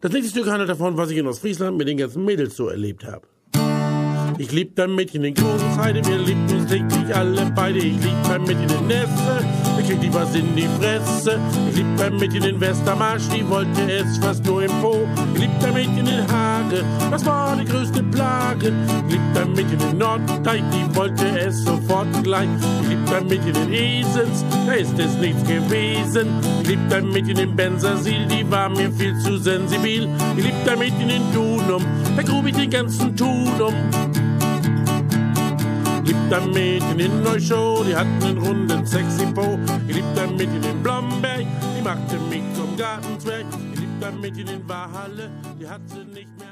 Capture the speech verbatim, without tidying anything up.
Das nächste Stück handelt davon, was ich in Ostfriesland mit den ganzen Mädels so erlebt habe. Ich lieb dein Mädchen in großen Heide, wir lieben uns täglich alle beide. Ich lieb dein Mädchen in Nesse, wir kriegt die was in die Fresse. Ich lieb dein Mädchen in Westermarsch, die wollte es fast nur im Po. Ich lieb dein Mädchen in Hage, das war die größte Plage. Ich lieb dein Mädchen in Norddeich, die wollte es sofort gleich. Ich lieb dein Mädchen in Esens, da ist es nichts gewesen. Ich lieb dein Mädchen in Bensersiel, die war mir viel zu sensibil. Ich lieb dein Mädchen in Dunum, da grub ich den ganzen Tun um. Ich lieb dein Mädchen in Neuschow, die hat einen runden sexy Po. Ich lieb dein Mädchen in Blomberg, die machte mich zum Gartenzwerg. Ich lieb dein Mädchen in Walhalle, die hat sie nicht mehr.